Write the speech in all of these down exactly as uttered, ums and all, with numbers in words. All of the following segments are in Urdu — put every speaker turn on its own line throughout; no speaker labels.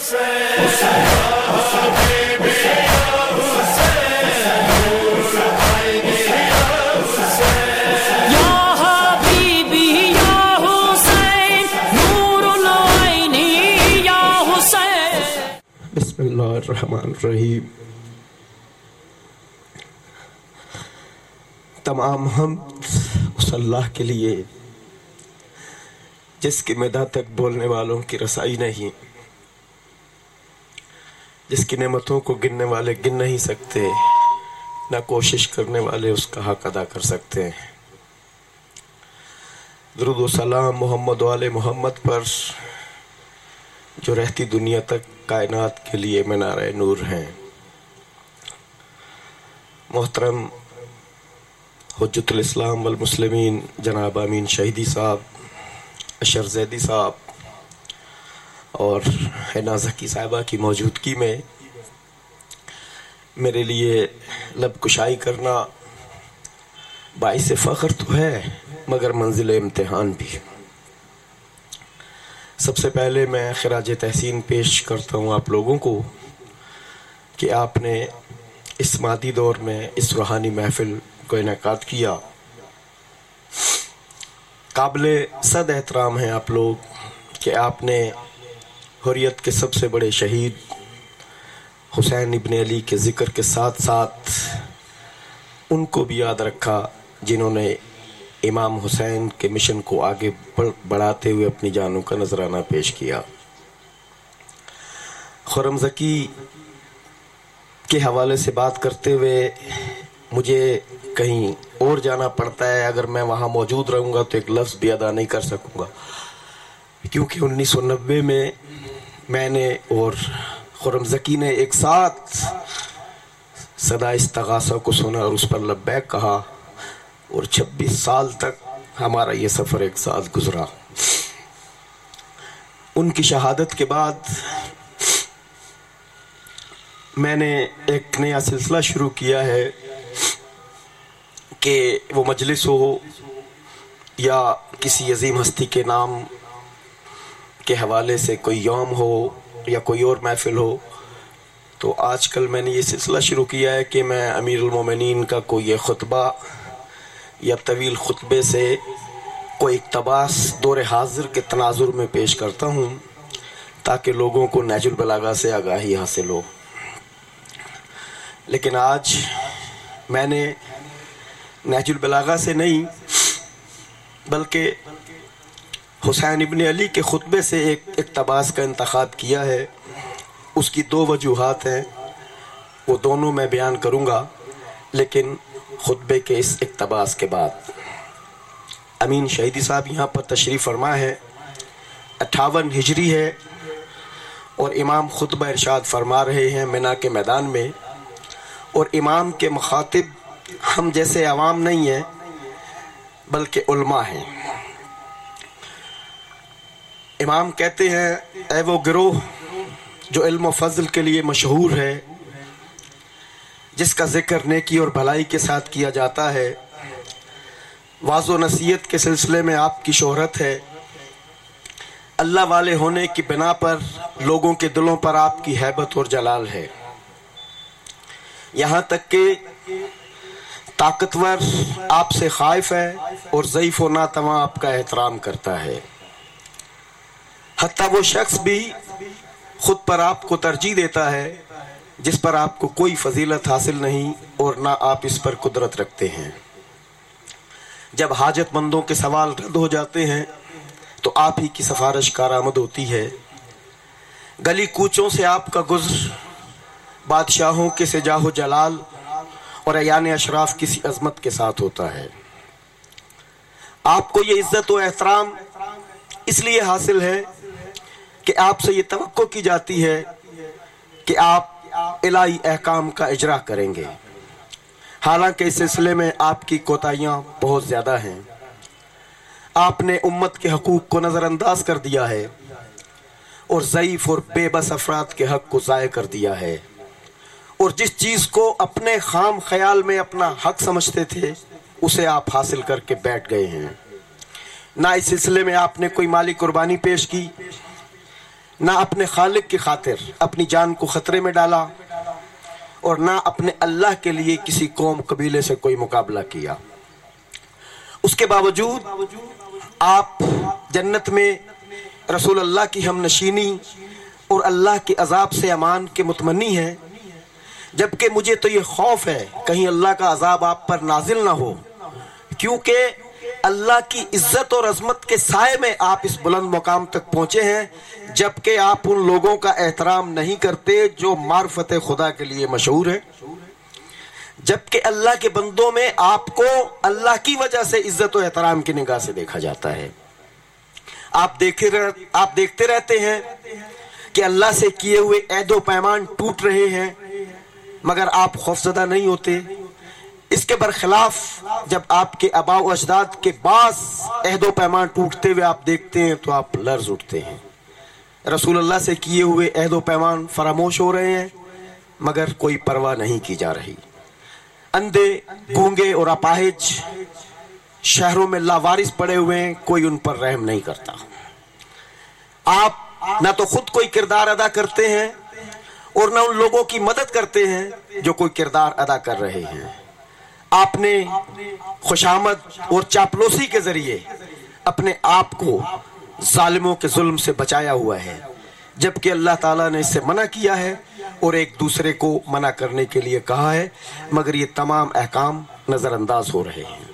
بسم اللہ الرحمن الرحیم۔ تمام حمد اس اللہ کے لیے جس کی مدح تک بولنے والوں کی رسائی نہیں، جس کی نعمتوں کو گننے والے گن نہیں سکتے، نہ کوشش کرنے والے اس کا حق ادا کر سکتے ہیں۔ درود و سلام محمد و آل محمد پر جو رہتی دنیا تک کائنات کے لیے منارہ نور ہیں۔ محترم حجت الاسلام والمسلمین جناب امین شہیدی صاحب، اشر زیدی صاحب اور حنا زکی صاحبہ کی موجودگی میں میرے لیے لب کشائی کرنا باعث فخر تو ہے مگر منزل امتحان بھی۔ سب سے پہلے میں خراج تحسین پیش کرتا ہوں آپ لوگوں کو کہ آپ نے اس مادی دور میں اس روحانی محفل کو انعقاد کیا۔ قابل صد احترام ہیں آپ لوگ کہ آپ نے حریت کے سب سے بڑے شہید حسین ابن علی کے ذکر کے ساتھ ساتھ ان کو بھی یاد رکھا جنہوں نے امام حسین کے مشن کو آگے بڑھاتے ہوئے اپنی جانوں کا نذرانہ پیش کیا۔ خرم زکی کے حوالے سے بات کرتے ہوئے مجھے کہیں اور جانا پڑتا ہے، اگر میں وہاں موجود رہوں گا تو ایک لفظ بھی ادا نہیں کر سکوں گا، کیونکہ انیس سو نوے میں میں نے اور خرم زکی نے ایک ساتھ صدا استغاثہ کو سنا اور اس پر لبیک کہا، اور چھبیس سال تک ہمارا یہ سفر ایک ساتھ گزرا۔ ان کی شہادت کے بعد میں نے ایک نیا سلسلہ شروع کیا ہے کہ وہ مجلس ہو یا کسی عظیم ہستی کے نام کے حوالے سے کوئی یوم ہو یا کوئی اور محفل ہو، تو آج کل میں نے یہ سلسلہ شروع کیا ہے کہ میں امیر المومنین کا کوئی خطبہ یا طویل خطبے سے کوئی اقتباس دور حاضر کے تناظر میں پیش کرتا ہوں تاکہ لوگوں کو نہج البلاغہ سے آگاہی حاصل ہو۔ لیکن آج میں نے نہج البلاغہ سے نہیں بلکہ حسین ابن علی کے خطبے سے ایک اقتباس کا انتخاب کیا ہے۔ اس کی دو وجوہات ہیں، وہ دونوں میں بیان کروں گا لیکن خطبے کے اس اقتباس کے بعد۔ امین شہیدی صاحب یہاں پر تشریف فرما ہے، اٹھاون ہجری ہے اور امام خطبہ ارشاد فرما رہے ہیں منا کے میدان میں، اور امام کے مخاطب ہم جیسے عوام نہیں ہیں بلکہ علماء ہیں۔ امام کہتے ہیں اے وہ گروہ جو علم و فضل کے لیے مشہور ہے، جس کا ذکر نیکی اور بھلائی کے ساتھ کیا جاتا ہے، واعظ و نصیحت کے سلسلے میں آپ کی شہرت ہے، اللہ والے ہونے کی بنا پر لوگوں کے دلوں پر آپ کی ہیبت اور جلال ہے، یہاں تک کہ طاقتور آپ سے خائف ہے اور ضعیف و ناتواں آپ کا احترام کرتا ہے، حتیٰ وہ شخص بھی خود پر آپ کو ترجیح دیتا ہے جس پر آپ کو کوئی فضیلت حاصل نہیں اور نہ آپ اس پر قدرت رکھتے ہیں۔ جب حاجت مندوں کے سوال رد ہو جاتے ہیں تو آپ ہی کی سفارش کارآمد ہوتی ہے، گلی کوچوں سے آپ کا گزر بادشاہوں کے سے جاہ و جلال اور ایان اشراف کسی عظمت کے ساتھ ہوتا ہے۔ آپ کو یہ عزت و احترام اس لیے حاصل ہے کہ آپ سے یہ توقع کی جاتی ہے کہ آپ الہی احکام کا اجرا کریں گے، حالانکہ اس سلسلے میں آپ کی کوتاہیاں بہت زیادہ ہیں۔ آپ نے امت کے حقوق کو نظر انداز کر دیا ہے اور ضعیف اور بے بس افراد کے حق کو ضائع کر دیا ہے، اور جس چیز کو اپنے خام خیال میں اپنا حق سمجھتے تھے اسے آپ حاصل کر کے بیٹھ گئے ہیں۔ نہ اس سلسلے میں آپ نے کوئی مالی قربانی پیش کی، نہ اپنے خالق کی خاطر اپنی جان کو خطرے میں ڈالا اور نہ اپنے اللہ کے لیے کسی قوم قبیلے سے کوئی مقابلہ کیا۔ اس کے باوجود آپ جنت میں رسول اللہ کی ہم نشینی اور اللہ کے عذاب سے امان کے متمنی ہیں، جبکہ مجھے تو یہ خوف ہے کہیں اللہ کا عذاب آپ پر نازل نہ ہو، کیونکہ اللہ کی عزت اور عظمت کے سائے میں آپ اس بلند مقام تک پہنچے ہیں، جبکہ آپ ان لوگوں کا احترام نہیں کرتے جو معرفت خدا کے لیے مشہور ہے، جبکہ اللہ کے بندوں میں آپ کو اللہ کی وجہ سے عزت و احترام کی نگاہ سے دیکھا جاتا ہے۔ آپ دیکھے آپ دیکھتے رہتے ہیں کہ اللہ سے کیے ہوئے عہد و پیمان ٹوٹ رہے ہیں، مگر آپ خوفزدہ نہیں ہوتے۔ اس کے برخلاف جب آپ کے آباء و اجداد کے بعض عہد و پیمان ٹوٹتے ہوئے آپ دیکھتے ہیں تو آپ لرز اٹھتے ہیں۔ رسول اللہ سے کیے ہوئے عہد و پیمان فراموش ہو رہے ہیں، مگر کوئی پرواہ نہیں کی جا رہی۔ اندھے، گونگے اور اپاہج شہروں میں لاوارث پڑے ہوئے ہیں، کوئی ان پر رحم نہیں کرتا۔ آپ نہ تو خود کوئی کردار ادا کرتے ہیں اور نہ ان لوگوں کی مدد کرتے ہیں جو کوئی کردار ادا کر رہے ہیں۔ آپ نے خوشامد اور چاپلوسی کے ذریعے اپنے آپ کو ظالموں کے ظلم سے بچایا ہوا ہے، جبکہ اللہ تعالیٰ نے اس سے منع کیا ہے اور ایک دوسرے کو منع کرنے کے لیے کہا ہے، مگر یہ تمام احکام نظر انداز ہو رہے ہیں۔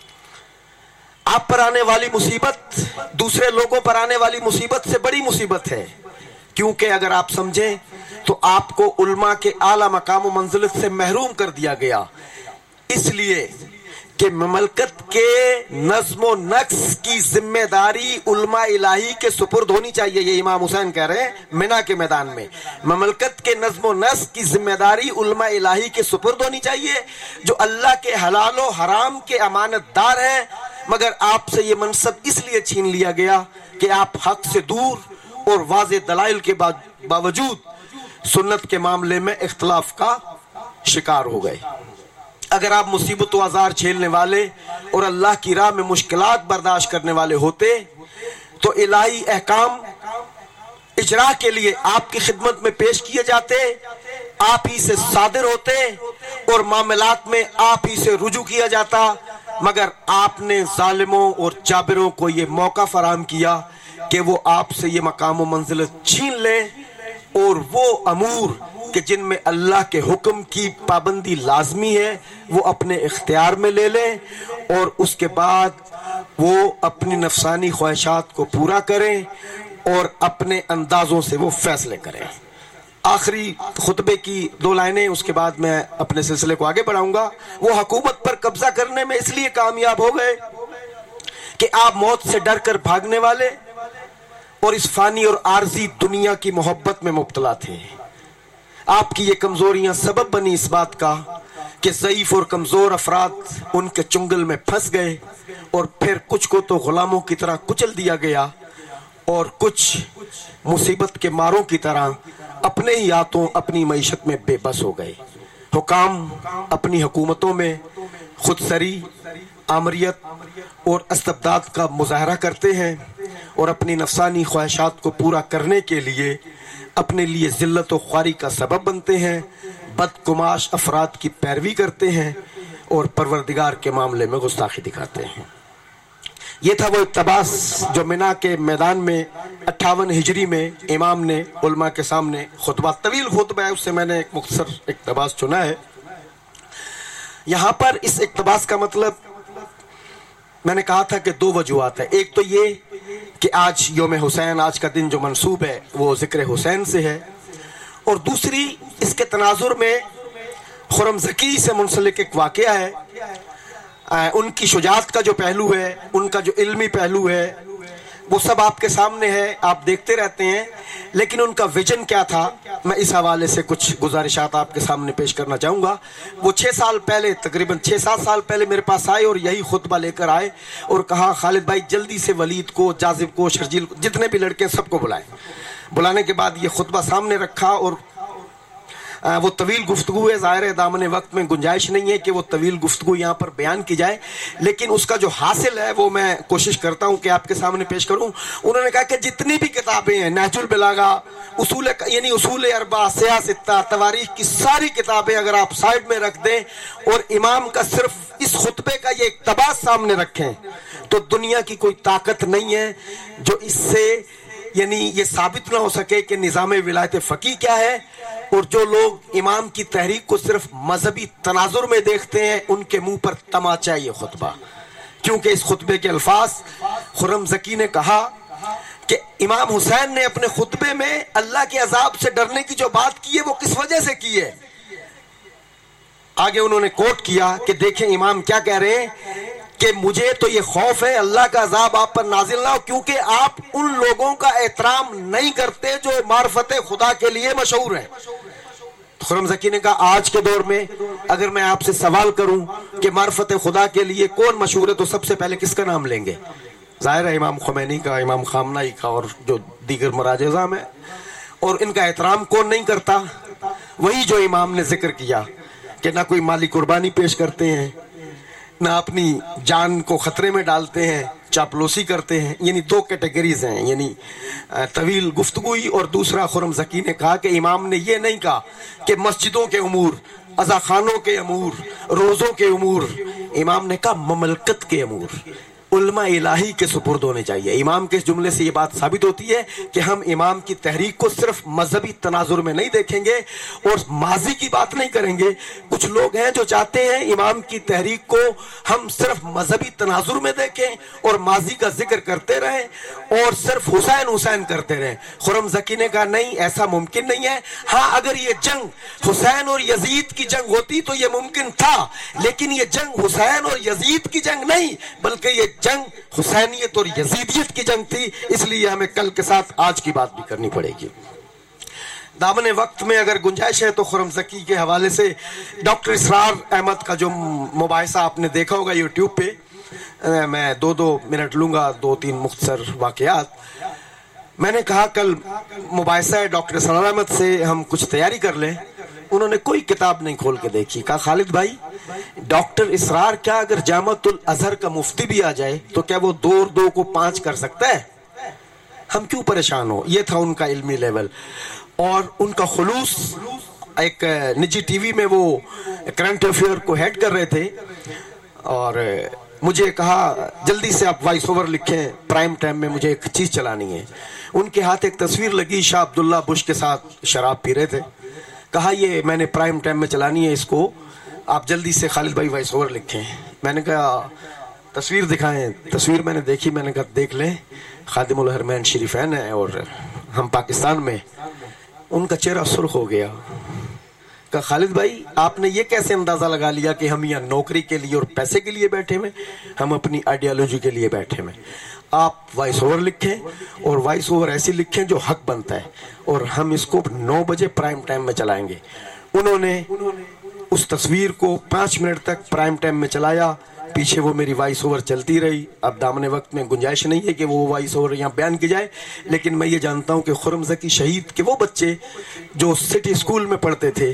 آپ پر آنے والی مصیبت دوسرے لوگوں پر آنے والی مصیبت سے بڑی مصیبت ہے، کیونکہ اگر آپ سمجھیں تو آپ کو علماء کے اعلیٰ مقام و منزلت سے محروم کر دیا گیا، اس لیے کہ مملکت کے نظم و نقص کی ذمہ داری علماء الہی کے سپرد ہونی چاہیے۔ یہ امام حسین کہہ رہے ہیں منع کے میدان میں، مملکت کے نظم و نسق کی ذمہ داری علماء الہی کے سپرد ہونی چاہیے، جو اللہ کے حلال و حرام کے امانت دار ہیں، مگر آپ سے یہ منصب اس لیے چھین لیا گیا کہ آپ حق سے دور اور واضح دلائل کے باوجود سنت کے معاملے میں اختلاف کا شکار ہو گئے۔ اگر آپ مصیبت و آزار جھیلنے والے اور اللہ کی راہ میں مشکلات برداشت کرنے والے ہوتے تو الہی احکام اجرا کے لیے آپ کی خدمت میں پیش کیے جاتے، آپ ہی سے صادر ہوتے اور معاملات میں آپ ہی سے رجوع کیا جاتا، مگر آپ نے ظالموں اور جابروں کو یہ موقع فراہم کیا کہ وہ آپ سے یہ مقام و منزلت چھین لیں، اور وہ امور کہ جن میں اللہ کے حکم کی پابندی لازمی ہے وہ اپنے اختیار میں لے لیں، اور اس کے بعد وہ اپنی نفسانی خواہشات کو پورا کریں اور اپنے اندازوں سے وہ فیصلے کریں۔ آخری خطبے کی دو لائنیں، اس کے بعد میں اپنے سلسلے کو آگے بڑھاؤں گا۔ وہ حکومت پر قبضہ کرنے میں اس لیے کامیاب ہو گئے کہ آپ موت سے ڈر کر بھاگنے والے اور اس فانی اور عارضی دنیا کی محبت میں مبتلا تھے۔ آپ کی یہ کمزوریاں سبب بنی اس بات کا کہ ضعیف اور کمزور افراد ان کے چنگل میں پھنس گئے، اور پھر کچھ کو تو غلاموں کی طرح کچل دیا گیا اور کچھ مصیبت کے ماروں کی طرح اپنے ہی ہاتھوں اپنی معیشت میں بے بس ہو گئے۔ حکام اپنی حکومتوں میں خود سری، آمریت اور استبداد کا مظاہرہ کرتے ہیں اور اپنی نفسانی خواہشات کو پورا کرنے کے لیے اپنے لیے ذلت و خواری کا سبب بنتے ہیں، بدگماش افراد کی پیروی کرتے ہیں اور پروردگار کے معاملے میں گستاخی دکھاتے ہیں۔ یہ تھا وہ اقتباس جو منع کے میدان میں اٹھاون ہجری میں امام نے علماء کے سامنے خطبہ، طویل خطبہ ہے، اس سے میں نے ایک مختصر اقتباس چنا ہے۔ یہاں پر اس اقتباس کا مطلب میں نے کہا تھا کہ دو وجوہات ہیں۔ ایک تو یہ کہ آج یوم حسین، آج کا دن جو منسوب ہے وہ ذکر حسین سے ہے، اور دوسری اس کے تناظر میں خرم زکی سے منسلک ایک واقعہ ہے۔ ان کی شجاعت کا جو پہلو ہے، ان کا جو علمی پہلو ہے، وہ سب آپ کے سامنے ہے، آپ دیکھتے رہتے ہیں، لیکن ان کا ویژن کیا تھا، میں اس حوالے سے کچھ گزارشات آپ کے سامنے پیش کرنا چاہوں گا۔ وہ چھ سال پہلے، تقریباً چھ سات سال پہلے میرے پاس آئے اور یہی خطبہ لے کر آئے اور کہا خالد بھائی جلدی سے ولید کو، جاذب کو، شرجیل کو، جتنے بھی لڑکے سب کو بلائیں۔ بلانے کے بعد یہ خطبہ سامنے رکھا اور وہ طویل گفتگو ہے، ظاہر ہے دامن وقت میں گنجائش نہیں ہے کہ وہ طویل گفتگو یہاں پر بیان کی جائے، لیکن اس کا جو حاصل ہے وہ میں کوشش کرتا ہوں کہ آپ کے سامنے پیش کروں۔ انہوں نے کہا کہ جتنی بھی کتابیں ہیں، نہج البلاغہ، اصول یعنی اصول اربعہ، سیاہ ستہ، تواریخ کی ساری کتابیں اگر آپ سائڈ میں رکھ دیں اور امام کا صرف اس خطبے کا یہ اقتباس سامنے رکھیں تو دنیا کی کوئی طاقت نہیں ہے جو اس سے یعنی یہ ثابت نہ ہو سکے کہ نظام ولایت فقیہ کیا ہے۔ اور جو لوگ امام کی تحریک کو صرف مذہبی تناظر میں دیکھتے ہیں ان کے منہ پر تماچا یہ خطبہ، کیونکہ اس خطبے کے الفاظ خرم زکی نے کہا کہ امام حسین نے اپنے خطبے میں اللہ کے عذاب سے ڈرنے کی جو بات کی ہے وہ کس وجہ سے کی ہے۔ آگے انہوں نے کوٹ کیا کہ دیکھیں امام کیا کہہ رہے ہیں کہ مجھے تو یہ خوف ہے اللہ کا عذاب آپ پر نازل نہ ہو، کیونکہ آپ ان لوگوں کا احترام نہیں کرتے جو معرفت خدا کے لیے مشہور ہیں۔ خرم زکی نے کہا آج کے دور میں اگر میں آپ سے سوال کروں کہ معرفت خدا کے لیے کون مشہور ہے تو سب سے پہلے کس کا نام لیں گے؟ ظاہر ہے امام خمینی کا، امام خامنہئی کا اور جو دیگر مراجع اعظام ہیں۔ اور ان کا احترام کون نہیں کرتا؟ وہی جو امام نے ذکر کیا کہ نہ کوئی مالی قربانی پیش کرتے ہیں، نہ اپنی جان کو خطرے میں ڈالتے ہیں، چاپلوسی کرتے ہیں۔ یعنی دو کیٹیگریز ہیں، یعنی طویل گفتگوئی، اور دوسرا خرم زکی نے کہا کہ امام نے یہ نہیں کہا کہ مسجدوں کے امور، عزاخانوں کے امور، روزوں کے امور، امام نے کہا مملکت کے امور علماء الہی کے سپرد ہونے چاہیے۔ امام کے اس جملے سے یہ بات ثابت ہوتی ہے کہ ہم امام کی تحریک کو صرف مذہبی تناظر میں نہیں دیکھیں گے اور ماضی کی بات نہیں کریں گے۔ کچھ لوگ ہیں جو چاہتے ہیں امام کی تحریک کو ہم صرف مذہبی تناظر میں دیکھیں اور ماضی کا ذکر کرتے رہیں اور صرف حسین حسین کرتے رہیں۔ خرم زکی نے کہا نہیں، ایسا ممکن نہیں ہے۔ ہاں اگر یہ جنگ حسین اور یزید کی جنگ ہوتی تو یہ ممکن تھا، لیکن یہ جنگ حسین اور یزید کی جنگ نہیں بلکہ یہ جنگ حسینیت اور یزیدیت کی جنگ تھی، اس لیے ہمیں کل کے ساتھ آج کی بات بھی کرنی پڑے گی۔ دامن وقت میں اگر گنجائش ہے تو خرم زکی کے حوالے سے ڈاکٹر اسرار احمد کا جو مباحثہ آپ نے دیکھا ہوگا یوٹیوب پہ، میں دو دو منٹ لوں گا، دو تین مختصر واقعات۔ میں نے کہا کل مباحثہ ہے ڈاکٹر اسرار احمد سے، ہم کچھ تیاری کر لیں۔ انہوں نے کوئی کتاب نہیں کھول کے دیکھی۔ کہا خالد بھائی ڈاکٹر اسرار کیا اگر جامعۃ الازہر کا مفتی بھی آ جائے تو کیا وہ دو اور دو کو پانچ کر سکتا ہے؟ ہم کیوں پریشان ہو؟ یہ تھا ان کا علمی لیول اور ان کا خلوص۔ ایک نجی ٹی وی میں وہ کرنٹ افیئر کو ہیڈ کر رہے تھے اور مجھے کہا جلدی سے آپ وائس اوور لکھیں، پرائم ٹائم میں مجھے ایک چیز چلانی ہے۔ ان کے ہاتھ ایک تصویر لگی، شاہ عبداللہ بش کے ساتھ شراب پی رہے تھے۔ کہا یہ میں نے پرائم ٹائم میں چلانی ہے، اس کو آپ جلدی سے خالد بھائی وائس اوور لکھیں۔ میں نے کہا تصویر دکھائیں۔ تصویر میں نے دیکھی، میں نے کہا دیکھ لیں، خادم الحرمین شریفین ہیں اور ہم پاکستان میں۔ ان کا چہرہ سرخ ہو گیا۔ کہا خالد بھائی آپ نے یہ کیسے اندازہ لگا لیا کہ ہم یہاں نوکری کے لیے اور پیسے کے لیے بیٹھے ہوئے، ہم اپنی آئیڈیالوجی کے لیے بیٹھے ہوئے؟ آپ وائس اوور لکھیں اور وائس اوور ایسی لکھیں جو حق بنتا ہے، اور ہم اس کو نو بجے پرائم ٹائم میں چلائیں گے۔ انہوں نے اس تصویر کو پانچ منٹ تک پرائم ٹائم میں چلایا، پیچھے وہ میری وائس اوور چلتی رہی۔ اب دامن وقت میں گنجائش نہیں ہے کہ وہ وائس اوور یہاں بیان کی جائے، لیکن میں یہ جانتا ہوں کہ خرم زکی شہید کے وہ بچے جو سٹی اسکول میں پڑھتے تھے،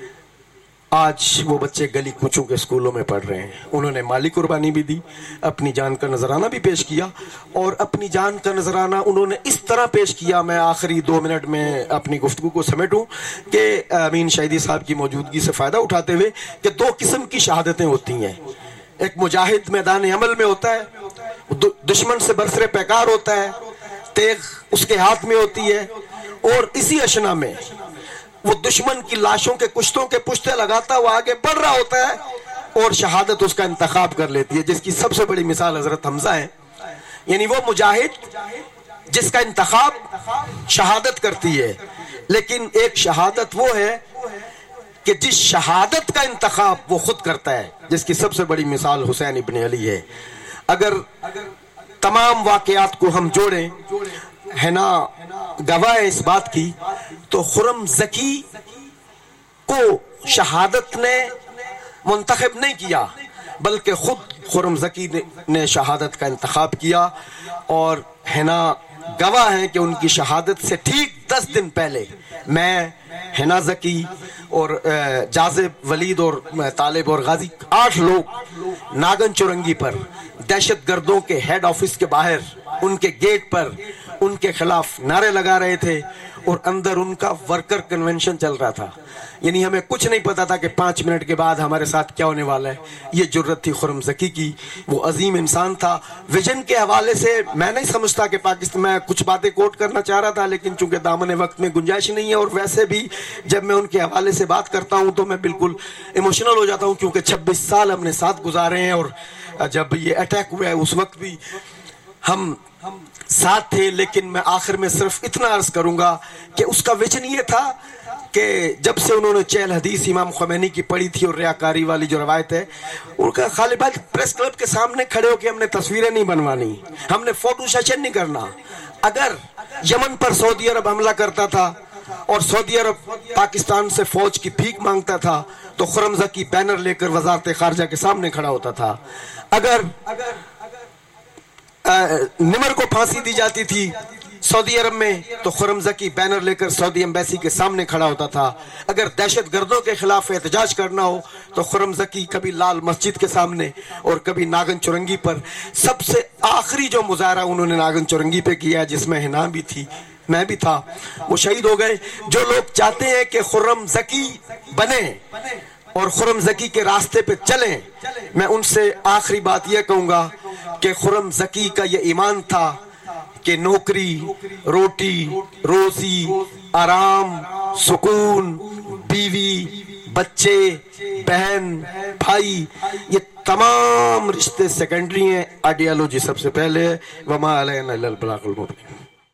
آج وہ بچے گلی کوچوں کے اسکولوں میں پڑھ رہے ہیں۔ انہوں نے مالی قربانی بھی دی، اپنی جان کا نذرانہ بھی پیش کیا، اور اپنی جان کا نذرانہ انہوں نے اس طرح پیش کیا، میں آخری دو منٹ میں اپنی گفتگو کو سمیٹوں کہ امین شہیدی صاحب کی موجودگی سے فائدہ اٹھاتے ہوئے کہ دو قسم کی شہادتیں ہوتی ہیں۔ ایک مجاہد میدان عمل میں ہوتا ہے، دشمن سے برسر پیکار ہوتا ہے، تیغ اس کے ہاتھ میں ہوتی ہے، اور اسی اشنا میں وہ دشمن کی لاشوں کے کشتوں کے پشتے لگاتا ہوا آگے بڑھ رہا ہوتا ہے اور شہادت اس کا انتخاب کر لیتی ہے، جس کی سب سے بڑی مثال حضرت حمزہ ہے۔ یعنی وہ مجاہد جس کا انتخاب شہادت کرتی ہے، لیکن ایک شہادت وہ ہے کہ جس شہادت کا انتخاب وہ خود کرتا ہے، جس کی سب سے بڑی مثال حسین ابن علی ہے۔ اگر تمام واقعات کو ہم جوڑیں، ہے نا گواہ ہے اس بات کی، تو خرم زکی کو شہادت نے منتخب نہیں کیا بلکہ خود خرم زکی نے شہادت کا انتخاب کیا، اور ہے نا گواہ ہیں کہ ان کی شہادت سے ٹھیک دس دن پہلے میں، حنا زکی اور جاذب، ولید اور طالب اور غازی، آٹھ لوگ ناگن چورنگی پر دہشت گردوں کے ہیڈ آفس کے باہر ان کے گیٹ پر ان کے خلاف نعرے لگا رہے تھے، اور اندر ان کا ورکر کنونشن چل رہا تھا. یعنی ہمیں کچھ نہیں پتا تھا کہ پانچ منٹ کے بعد ہمارے ساتھ کیا ہونے والا ہے. یہ جرت تھی خرم زکی کی. وہ عظیم انسان تھا. ویژن کے حوالے سے میں نہیں سمجھتا کہ پاکستان، میں کچھ باتیں کوٹ کرنا چاہ رہا تھا لیکن چونکہ دامن وقت میں گنجائش نہیں ہے، اور ویسے بھی جب میں ان کے حوالے سے بات کرتا ہوں تو میں بالکل ایموشنل ہو جاتا ہوں، کیونکہ چھبیس سال ہم نے ساتھ گزارے ہیں، اور جب یہ اٹیک ہوا ہے اس وقت بھی ہم ساتھ تھے. لیکن میں آخر میں صرف اتنا عرض کروں گا کہ اس کا ویژن یہ تھا کہ جب سے انہوں نے چہل حدیث امام خمینی کی پڑھی تھی اور ریاکاری والی جو روایت ہے، ان کا خالی بات پریس کلب کے سامنے کھڑے ہو کے ہم نے تصویریں نہیں بنوانی، ہم نے فوٹو سیشن نہیں کرنا. اگر یمن پر سعودی عرب حملہ کرتا تھا اور سعودی عرب پاکستان سے فوج کی بھیک مانگتا تھا تو خرم زکی بینر لے کر وزارت خارجہ کے سامنے کھڑا ہوتا تھا. اگر نمر کو پھانسی دی جاتی تھی سعودی عرب میں تو خرم زکی بینر لے کر سعودی ایمبیسی کے سامنے کھڑا ہوتا تھا. اگر دہشت گردوں کے خلاف احتجاج کرنا ہو تو خرم زکی کبھی لال مسجد کے سامنے اور کبھی ناگن چورنگی پر. سب سے آخری جو مظاہرہ انہوں نے ناگن چورنگی پہ کیا جس میں حنا بھی تھی، میں بھی تھا، وہ شہید ہو گئے. جو لوگ چاہتے ہیں کہ خرم زکی بنے اور خرم زکی کے راستے پہ چلیں، میں ان سے آخری بات یہ کہوں گا کہ خرم زکی کا یہ ایمان تھا کہ نوکری، روٹی، روزی، آرام، سکون، بیوی، بچے، بہن، بھائی، یہ تمام رشتے سیکنڈری ہیں، آئیڈیالوجی سب سے پہلے ہے. وما علینا الا البلاغ المبین.